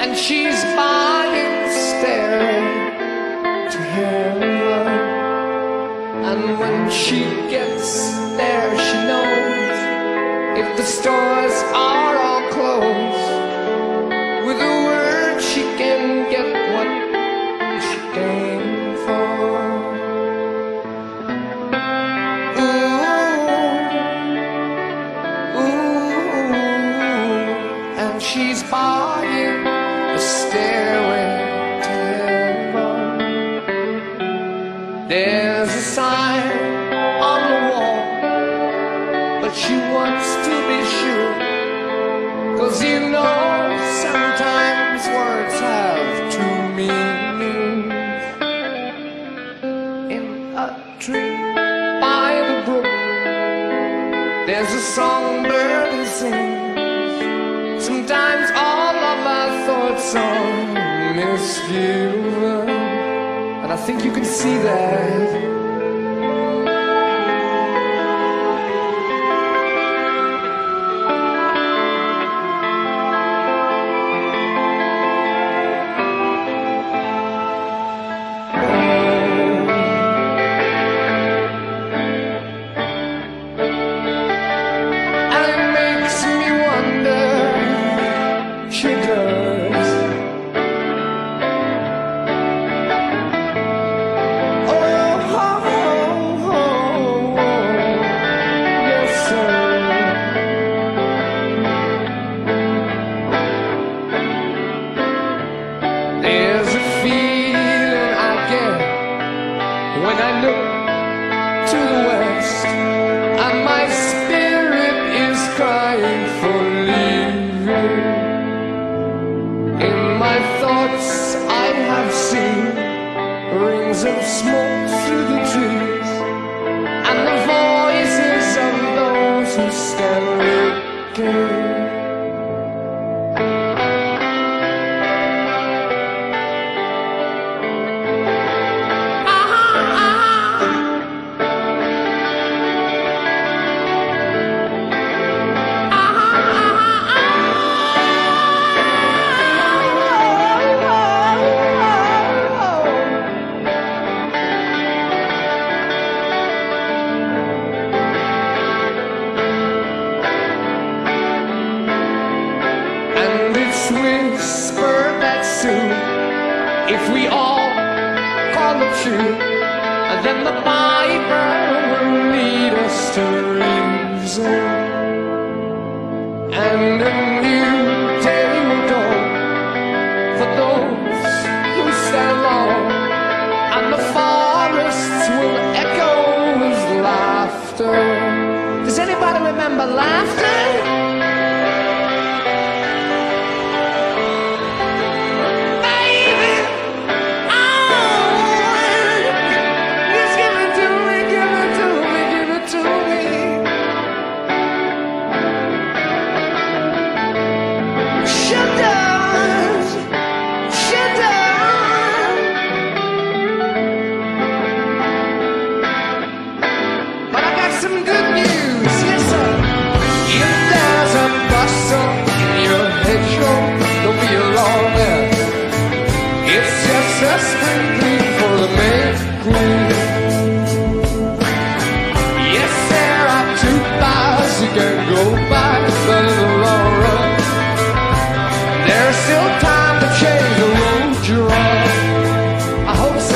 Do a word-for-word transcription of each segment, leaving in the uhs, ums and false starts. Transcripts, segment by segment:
and she's buying staring to heaven. And when she gets there, she knows if the stores are all closed, with a word she can get what she came for. Ooh, ooh, and she's buying a stairway to heaven. There's a sign on the wall, but she wants to be sure, 'cause you know sometimes words have two meanings. In a tree by the brook, there's a songbird who sings. Sometimes all of our thoughts are misgiven, and I think you can see that. When I look to the west, and my spirit is crying for leaving. In my thoughts I have seen rings of smoke through the trees, and the voices of those who stand looking. Whisper that soon, if we all call the truth, then the Bible will lead us to reason, and a new day will dawn for those who stand long, and the forests will echo with laughter. Does anybody remember laughter? Some good news, yes sir. If there's a bustle in your hedgerow, don't be alarmed there. It's just a spring clean for the May Queen. Yes, there are two paths you can go by, but in the long run, there's still time to change the road you're on. I hope so.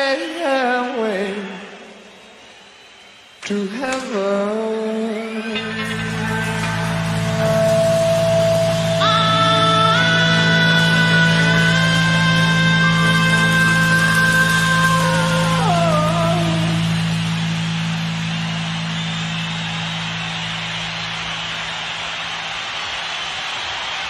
stairway to heaven.